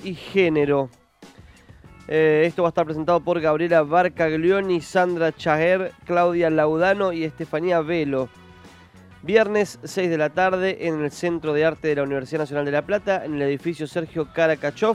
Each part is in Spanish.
y género. Esto va a estar presentado por Gabriela Barcaglioni, Sandra Chaher, Claudia Laudano y Estefanía Velo. Viernes 6 de la tarde en el Centro de Arte de la Universidad Nacional de La Plata, en el edificio Sergio Karakachov.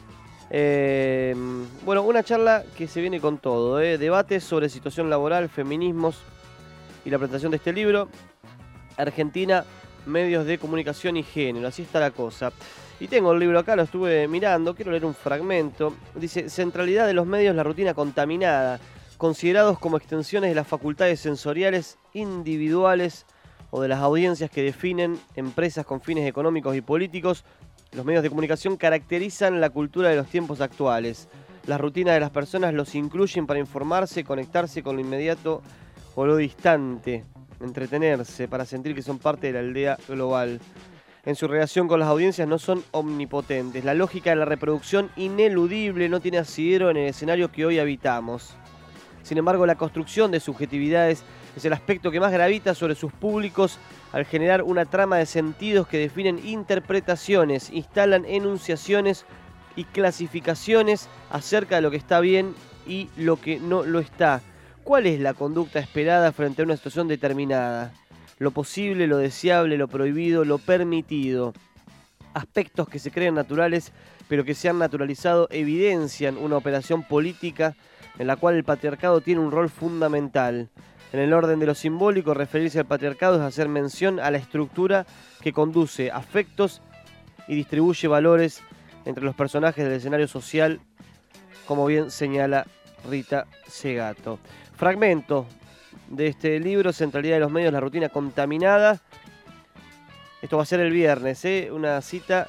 Bueno, una charla que se viene con todo, debates sobre situación laboral, feminismos y la presentación de este libro. Argentina, medios de comunicación y género, así está la cosa. Y tengo el libro acá, lo estuve mirando, quiero leer un fragmento. Dice: centralidad de los medios, la rutina contaminada, considerados como extensiones de las facultades sensoriales individuales o de las audiencias que definen empresas con fines económicos y políticos. Los medios de comunicación caracterizan la cultura de los tiempos actuales. Las rutinas de las personas los incluyen para informarse, conectarse con lo inmediato o lo distante, entretenerse, para sentir que son parte de la aldea global. En su relación con las audiencias no son omnipotentes. La lógica de la reproducción ineludible no tiene asidero en el escenario que hoy habitamos. Sin embargo, la construcción de subjetividades es el aspecto que más gravita sobre sus públicos al generar una trama de sentidos que definen interpretaciones, instalan enunciaciones y clasificaciones acerca de lo que está bien y lo que no lo está. ¿Cuál es la conducta esperada frente a una situación determinada? Lo posible, lo deseable, lo prohibido, lo permitido. Aspectos que se creen naturales, pero que se han naturalizado, evidencian una operación política en la cual el patriarcado tiene un rol fundamental. En el orden de lo simbólico, referirse al patriarcado es hacer mención a la estructura que conduce afectos y distribuye valores entre los personajes del escenario social, como bien señala Rita Segato. Fragmento de este libro, Centralidad de los medios, la rutina contaminada. Esto va a ser el viernes, una cita,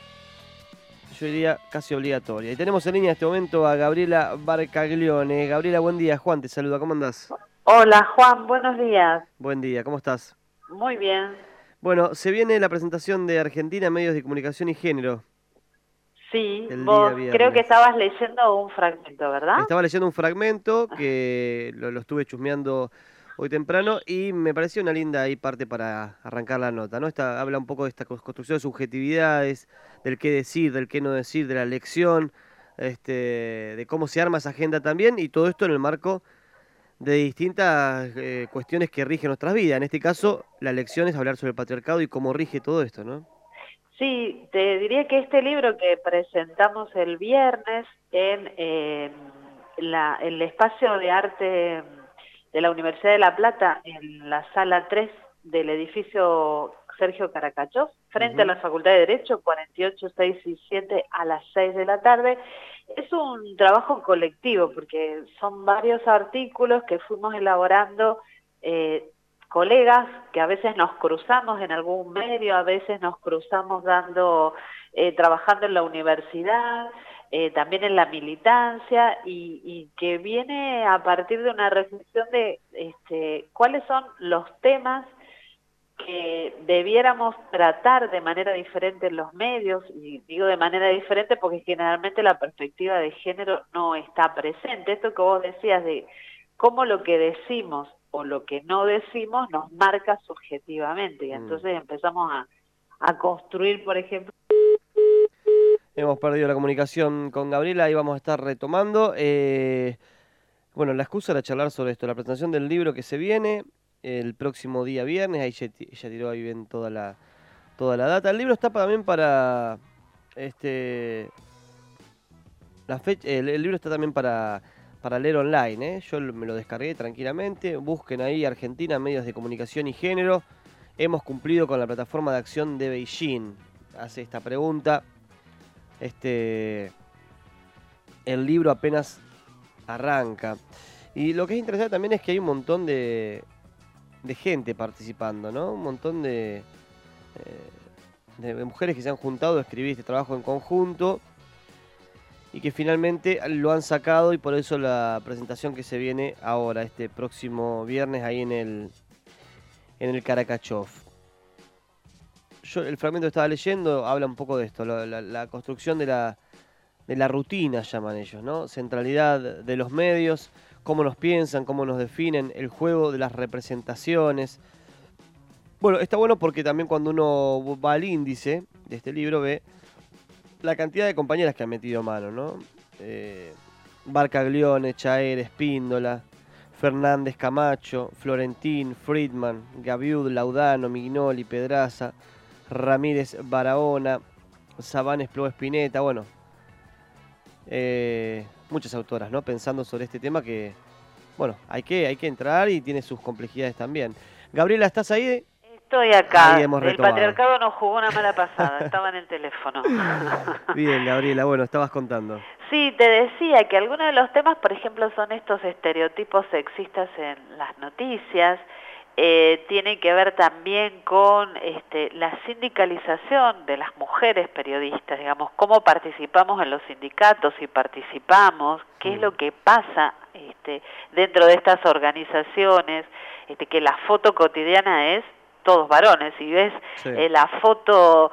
yo diría, casi obligatoria. Y tenemos en línea en este momento a Gabriela Barcaglione. Gabriela, buen día. Juan te saluda, ¿cómo andás? Hola Juan, buenos días. Buen día, ¿cómo estás? Muy bien. Bueno, se viene la presentación de Argentina, medios de comunicación y género, Sí, el día vos creo que viernes. estabas leyendo un fragmento, ¿verdad? Estaba leyendo un fragmento que lo estuve chusmeando hoy temprano y me pareció una linda ahí parte para arrancar la nota, ¿no? Habla un poco de esta construcción de subjetividades, del qué decir, del qué no decir, de la lección, de cómo se arma esa agenda también, y todo esto en el marco de distintas cuestiones que rigen nuestras vidas. En este caso, la lección es hablar sobre el patriarcado y cómo rige todo esto, ¿no? Sí, te diría que este libro que presentamos el viernes en el espacio de arte de la Universidad de La Plata, en la sala 3 del edificio Sergio Karakachov, frente a Ujú. la Facultad de Derecho, 48, 6 y 7 a las 6 de la tarde. Es un trabajo colectivo porque son varios artículos que fuimos elaborando colegas que a veces nos cruzamos en algún medio, a veces nos cruzamos trabajando en la universidad, también en la militancia, y que viene a partir de una reflexión de cuáles son los temas que debiéramos tratar de manera diferente en los medios, y digo de manera diferente porque generalmente la perspectiva de género no está presente. Esto que vos decías de cómo lo que decimos o lo que no decimos nos marca subjetivamente, y Mm. entonces empezamos a construir, por ejemplo. Hemos perdido la comunicación con Gabriela y vamos a estar retomando. Bueno, la excusa era charlar sobre esto, la presentación del libro que se viene el próximo día viernes. Ahí ya tiró ahí bien toda la data. El libro está también para este la fecha, el libro está también para leer online, ¿eh? Yo me lo descargué tranquilamente. Busquen ahí Argentina, medios de comunicación y género. Hemos cumplido con la plataforma de acción de Beijing. Hace esta pregunta. El libro apenas arranca. Y lo que es interesante también es que hay un montón de gente participando, ¿no? Un montón de mujeres que se han juntado a escribir este trabajo en conjunto y que finalmente lo han sacado, y por eso la presentación que se viene ahora, este próximo viernes, ahí en el Karakachov. Yo el fragmento que estaba leyendo habla un poco de esto, la construcción de la rutina, llaman ellos, ¿no? Centralidad de los medios, cómo nos piensan, cómo nos definen, el juego de las representaciones. Bueno, está bueno porque también cuando uno va al índice de este libro ve la cantidad de compañeras que han metido mano, ¿no? Barcaglione, Chaer, Espíndola, Fernández Camacho, Florentín, Friedman, Gaviud, Laudano, Mignoli, Pedraza, Ramírez Barahona, Sabanes Plo Espineta, bueno, muchas autoras, ¿no? Pensando sobre este tema que, bueno, hay que entrar y tiene sus complejidades también. Gabriela, ¿estás ahí? Estoy acá. Ahí hemos El retomado. patriarcado nos jugó una mala pasada, estaba en el teléfono. Bien, Gabriela, bueno, estabas contando. Sí, te decía que algunos de los temas, por ejemplo, son estos estereotipos sexistas en las noticias. Tiene que ver también con la sindicalización de las mujeres periodistas, digamos, cómo participamos en los sindicatos, si participamos, qué es lo que pasa dentro de estas organizaciones, que la foto cotidiana es todos varones. Si ves la foto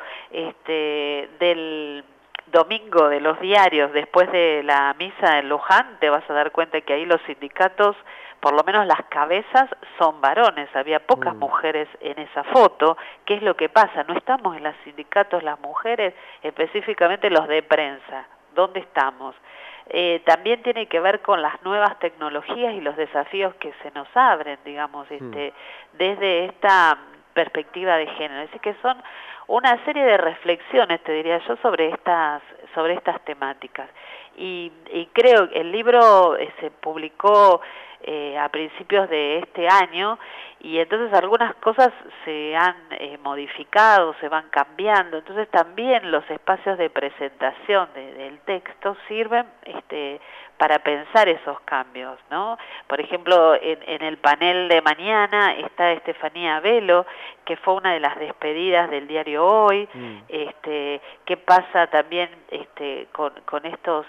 del domingo de los diarios después de la misa en Luján, te vas a dar cuenta que ahí los sindicatos, por lo menos las cabezas, son varones. Había pocas mujeres en esa foto. ¿Qué es lo que pasa? No estamos en los sindicatos las mujeres, específicamente los de prensa. ¿Dónde estamos? También tiene que ver con las nuevas tecnologías y los desafíos que se nos abren, digamos, desde esta perspectiva de género. Así que son una serie de reflexiones, te diría yo, sobre estas temáticas. Y creo que el libro se publicó a principios de este año, y entonces algunas cosas se han modificado, se van cambiando. Entonces también los espacios de presentación del texto sirven para pensar esos cambios, ¿no? Por ejemplo, en el panel de mañana está Estefanía Velo, que fue una de las despedidas del diario Hoy. ¿Qué pasa también con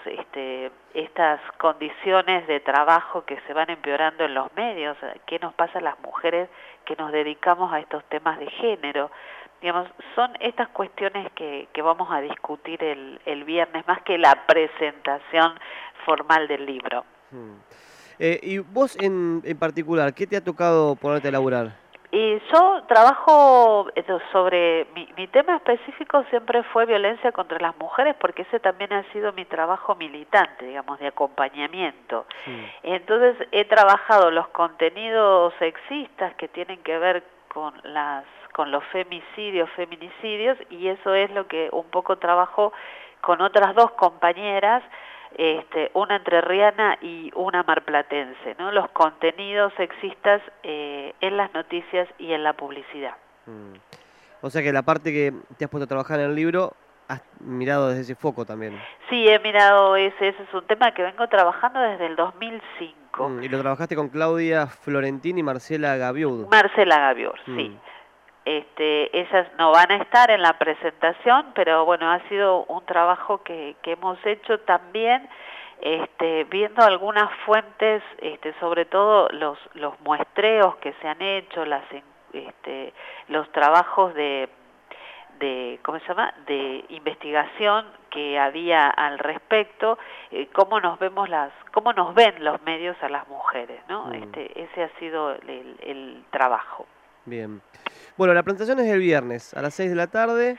estas condiciones de trabajo que se van empeorando en los medios? ¿Qué nos pasa a las mujeres que nos dedicamos a estos temas de género? Digamos, son estas cuestiones que vamos a discutir el viernes, más que la presentación formal del libro. Y vos en particular, ¿qué te ha tocado ponerte a laburar? Y yo trabajo sobre, mi tema específico siempre fue violencia contra las mujeres, porque ese también ha sido mi trabajo militante, digamos, de acompañamiento. Entonces he trabajado los contenidos sexistas que tienen que ver con los femicidios, feminicidios, y eso es lo que un poco trabajo con otras dos compañeras, una entrerriana y una marplatense, ¿no? Los contenidos sexistas en las noticias y en la publicidad. O sea que la parte que te has puesto a trabajar en el libro, has mirado desde ese foco también. Sí, he mirado ese es un tema que vengo trabajando desde el 2005. Y lo trabajaste con Claudia Florentín y Marcela Gaviud. Marcela Gaviud, sí. Ellas no van a estar en la presentación, pero bueno, ha sido un trabajo que hemos hecho también, viendo algunas fuentes, sobre todo los muestreos que se han hecho, los trabajos de ¿cómo se llama?, de investigación que había al respecto, cómo nos ven los medios a las mujeres, ¿no? Ese ha sido el trabajo. Bien. Bueno, la presentación es el viernes a las 6 de la tarde.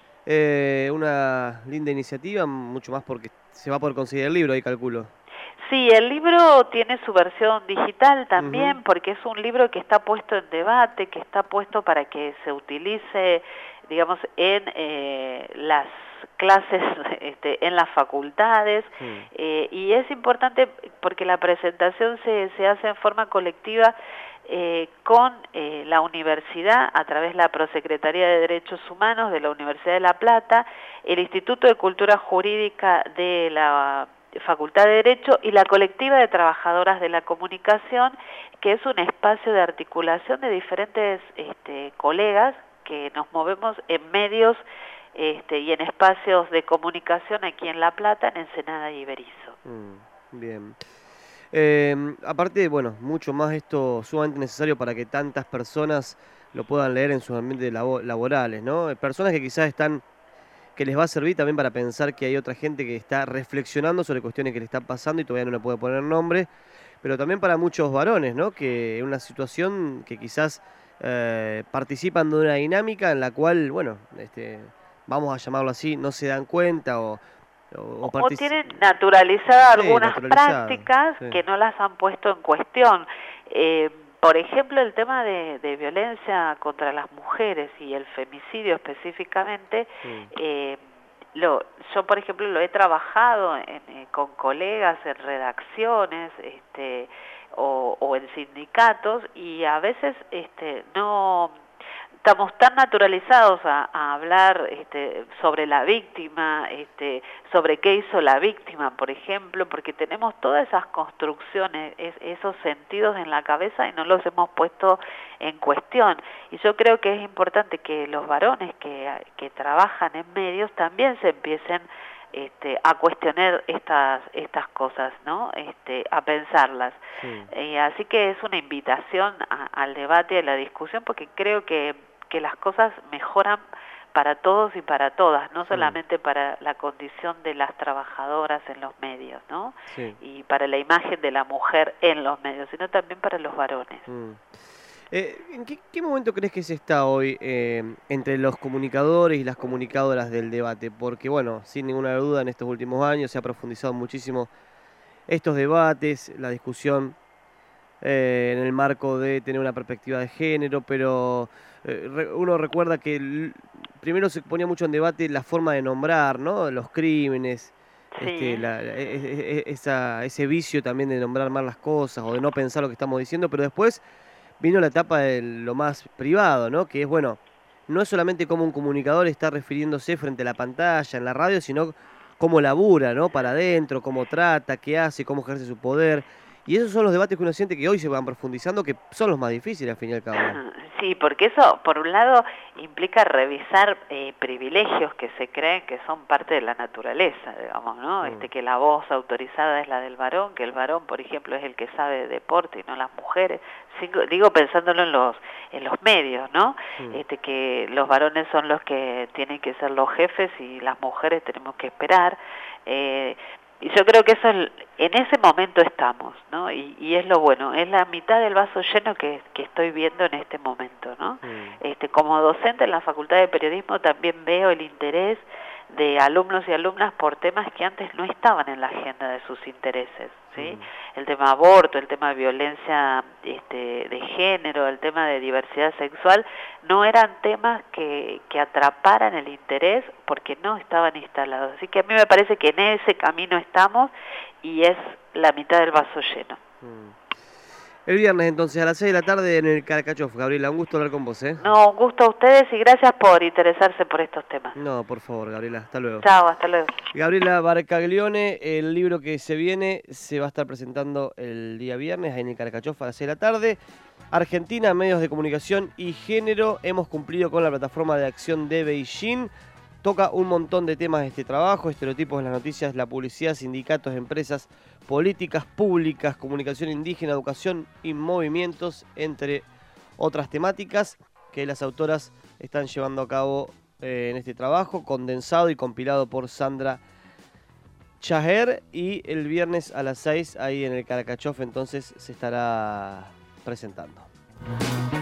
Una linda iniciativa, mucho más porque se va a poder conseguir el libro, ahí calculo. Sí, el libro tiene su versión digital también, porque es un libro que está puesto en debate, que está puesto para que se utilice, digamos, en las clases, en las facultades, y es importante porque la presentación se hace en forma colectiva con la universidad, a través de la Prosecretaría de Derechos Humanos de la Universidad de La Plata, el Instituto de Cultura Jurídica de la Facultad de Derecho y la Colectiva de Trabajadoras de la Comunicación, que es un espacio de articulación de diferentes colegas que nos movemos en medios y en espacios de comunicación aquí en La Plata, en Ensenada y Berisso. Bien. Aparte, bueno, mucho más esto sumamente necesario para que tantas personas lo puedan leer en sus ambientes laborales, ¿no? Personas que quizás que les va a servir también para pensar que hay otra gente que está reflexionando sobre cuestiones que le están pasando y todavía no le puede poner nombre, pero también para muchos varones, ¿no? Que en una situación que quizás participan de una dinámica en la cual, bueno, vamos a llamarlo así, no se dan cuenta o tienen naturalizadas algunas prácticas sí, que no las han puesto en cuestión. Por ejemplo, el tema de violencia contra las mujeres y el femicidio específicamente, yo, por ejemplo, lo he trabajado con colegas en redacciones o en sindicatos, y a veces no estamos tan naturalizados a hablar sobre la víctima, sobre qué hizo la víctima, por ejemplo, porque tenemos todas esas construcciones, esos sentidos en la cabeza y no los hemos puesto en cuestión. Y yo creo que es importante que los varones que trabajan en medios también se empiecen a cuestionar estas cosas, ¿no? A pensarlas. Sí. Así que es una invitación al debate y a la discusión, porque creo que las cosas mejoran para todos y para todas, no solamente para la condición de las trabajadoras en los medios, ¿no? Sí. Y para la imagen de la mujer en los medios, sino también para los varones. ¿En qué momento crees que se está hoy entre los comunicadores y las comunicadoras del debate? Porque, bueno, sin ninguna duda, en estos últimos años se ha profundizado muchísimo estos debates, la discusión en el marco de tener una perspectiva de género, pero uno recuerda que primero se ponía mucho en debate la forma de nombrar, ¿no? Los crímenes, sí. Ese vicio también de nombrar mal las cosas o de no pensar lo que estamos diciendo, pero después vino la etapa de lo más privado, ¿no? Que es, bueno, no es solamente cómo un comunicador está refiriéndose frente a la pantalla, en la radio, sino cómo labura, ¿no? Para adentro, cómo trata, qué hace, cómo ejerce su poder. Y esos son los debates que uno siente que hoy se van profundizando, que son los más difíciles al fin y al cabo. Sí, porque eso, por un lado, implica revisar privilegios que se creen que son parte de la naturaleza, digamos, ¿no? Que la voz autorizada es la del varón, que el varón, por ejemplo, es el que sabe de deporte y no las mujeres. Digo pensándolo en los medios, ¿no? Que los varones son los que tienen que ser los jefes y las mujeres tenemos que esperar. Y yo creo que eso en ese momento estamos, ¿no? Y es lo bueno, es la mitad del vaso lleno que estoy viendo en este momento, ¿no? Como docente en la Facultad de Periodismo también veo el interés de alumnos y alumnas por temas que antes no estaban en la agenda de sus intereses, ¿sí? El tema aborto, el tema de violencia de género, el tema de diversidad sexual, no eran temas que atraparan el interés porque no estaban instalados. Así que a mí me parece que en ese camino estamos y es la mitad del vaso lleno. El viernes, entonces, a las 6 de la tarde en el Carcachof. Gabriela, un gusto hablar con vos, ¿eh? No, un gusto a ustedes y gracias por interesarse por estos temas. No, por favor, Gabriela, hasta luego. Chao, hasta luego. Gabriela Barcaglione, el libro que se viene se va a estar presentando el día viernes ahí en el Carcachof a las 6 de la tarde. Argentina, medios de comunicación y género. Hemos cumplido con la plataforma de acción de Beijing. Toca un montón de temas de este trabajo, estereotipos en las noticias, la publicidad, sindicatos, empresas, políticas públicas, comunicación indígena, educación y movimientos, entre otras temáticas que las autoras están llevando a cabo en este trabajo, condensado y compilado por Sandra Chaher, y el viernes a las 6 ahí en el Carcachof entonces se estará presentando.